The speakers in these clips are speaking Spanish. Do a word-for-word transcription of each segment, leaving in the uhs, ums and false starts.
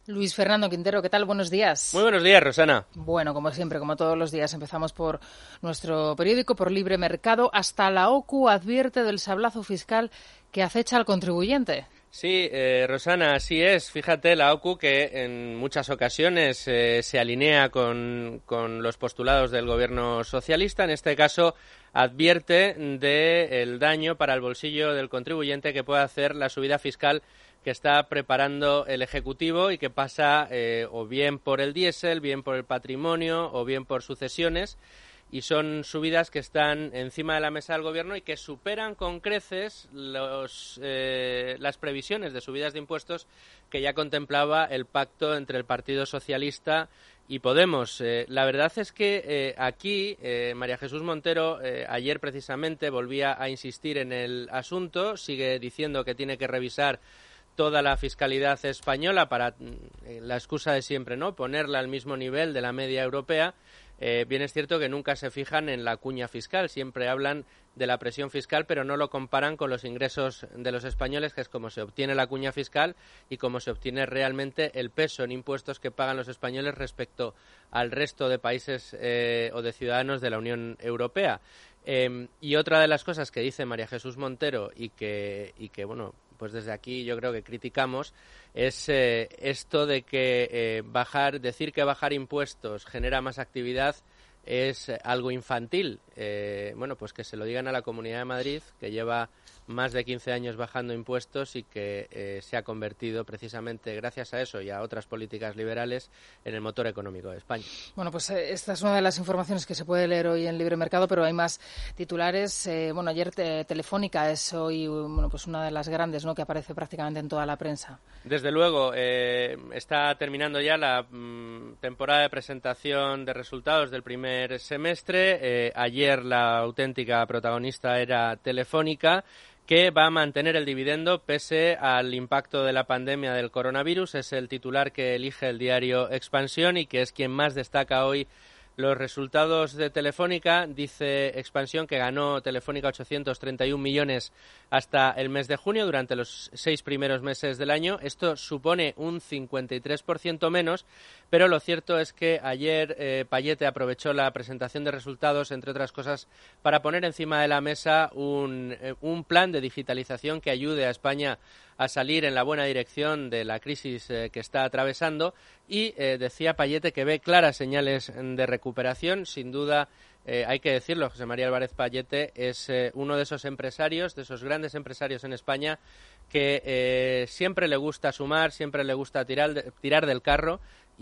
Luis Fernando Quintero, ¿qué tal? Buenos días. Muy buenos días, Rosana. Bueno, como siempre, como todos los días, empezamos por nuestro periódico, por Libre Mercado. Hasta la O C U advierte del sablazo fiscal que acecha al contribuyente. Sí, eh, Rosana, así es. Fíjate, la O C U que en muchas ocasiones eh, se alinea con, con los postulados del gobierno socialista, en este caso advierte del daño para el bolsillo del contribuyente que puede hacer la subida fiscal que está preparando el Ejecutivo y que pasa eh, o bien por el diésel, bien por el patrimonio o bien por sucesiones. Y son subidas que están encima de la mesa del Gobierno y que superan con creces los, eh, las previsiones de subidas de impuestos que ya contemplaba el pacto entre el Partido Socialista y Podemos. Eh, la verdad es que eh, aquí eh, María Jesús Montero eh, ayer precisamente volvía a insistir en el asunto, sigue diciendo que tiene que revisar toda la fiscalidad española para eh, la excusa de siempre, ¿no? Ponerla al mismo nivel de la media europea. Eh, bien es cierto que nunca se fijan en la cuña fiscal, siempre hablan de la presión fiscal, pero no lo comparan con los ingresos de los españoles, que es como se obtiene la cuña fiscal y cómo se obtiene realmente el peso en impuestos que pagan los españoles respecto al resto de países eh, o de ciudadanos de la Unión Europea. Eh, y otra de las cosas que dice María Jesús Montero y que, y que bueno, pues desde aquí yo creo que criticamos, es eh, esto de que eh, bajar, decir que bajar impuestos genera más actividad es eh, algo infantil. Eh, bueno, pues que se lo digan a la Comunidad de Madrid, que lleva más de quince años bajando impuestos y que eh, se ha convertido precisamente gracias a eso y a otras políticas liberales en el motor económico de España. Bueno, pues eh, esta es una de las informaciones que se puede leer hoy en Libre Mercado, pero hay más titulares. Eh, bueno, ayer te, Telefónica es hoy bueno, pues una de las grandes, ¿no?, que aparece prácticamente en toda la prensa. Desde luego, eh, está terminando ya la mm, temporada de presentación de resultados del primer semestre. Eh, ayer la auténtica protagonista era Telefónica, que va a mantener el dividendo pese al impacto de la pandemia del coronavirus. Es el titular que elige el diario Expansión y que es quien más destaca hoy los resultados de Telefónica. Dice Expansión que ganó Telefónica ochocientos treinta y un millones hasta el mes de junio, durante los seis primeros meses del año. Esto supone un cincuenta y tres por ciento menos, pero lo cierto es que ayer eh, Payete aprovechó la presentación de resultados, entre otras cosas, para poner encima de la mesa un, eh, un plan de digitalización que ayude a España a salir en la buena dirección de la crisis eh, que está atravesando y eh, decía Payete que ve claras señales de recuperación. Sin duda, eh, hay que decirlo, José María Álvarez Payete es eh, uno de esos empresarios, de esos grandes empresarios en España que eh, siempre le gusta sumar, siempre le gusta tirar, de, tirar del carro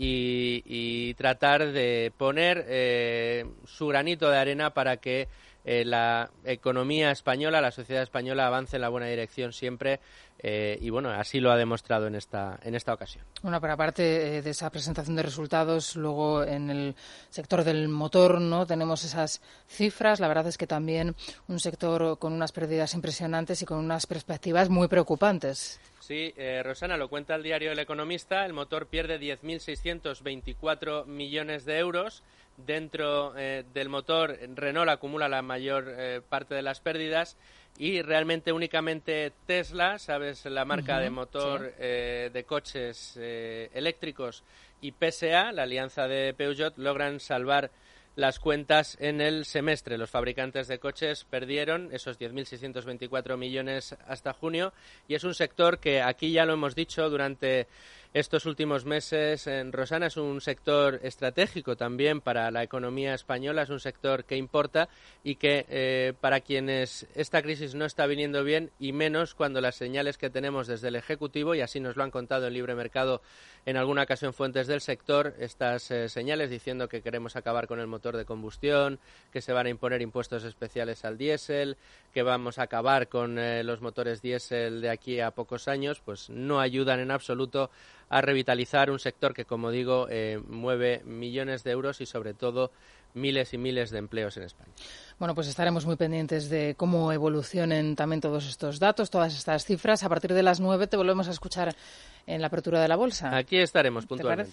y, y tratar de poner eh, su granito de arena para que Eh, la economía española, la sociedad española avance en la buena dirección siempre eh, y bueno, así lo ha demostrado en esta en esta ocasión. Bueno, pero aparte eh, de esa presentación de resultados, luego en el sector del motor, ¿no?, tenemos esas cifras. La verdad es que también un sector con unas pérdidas impresionantes y con unas perspectivas muy preocupantes. Sí, eh, Rosana, lo cuenta el diario El Economista. El motor pierde diez mil seiscientos veinticuatro millones de euros. Dentro eh, del motor, Renault acumula la mayor eh, parte de las pérdidas y realmente únicamente Tesla, ¿sabes?, la marca uh-huh, de motor sí. eh, de coches eh, eléctricos, y P S A, la alianza de Peugeot, logran salvar las cuentas en el semestre. Los fabricantes de coches perdieron esos diez mil seiscientos veinticuatro millones hasta junio y es un sector que aquí ya lo hemos dicho durante estos últimos meses. En Rosana, es un sector estratégico también para la economía española, es un sector que importa y que eh, para quienes esta crisis no está viniendo bien, y menos cuando las señales que tenemos desde el Ejecutivo, y así nos lo han contado en Libre Mercado en alguna ocasión fuentes del sector, estas eh, señales diciendo que queremos acabar con el motor de combustión, que se van a imponer impuestos especiales al diésel, que vamos a acabar con eh, los motores diésel de aquí a pocos años, pues no ayudan en absoluto a revitalizar un sector que, como digo, eh, mueve millones de euros y sobre todo miles y miles de empleos en España. Bueno, pues estaremos muy pendientes de cómo evolucionen también todos estos datos, todas estas cifras. A partir de las nueve te volvemos a escuchar en la apertura de la bolsa. Aquí estaremos puntualmente.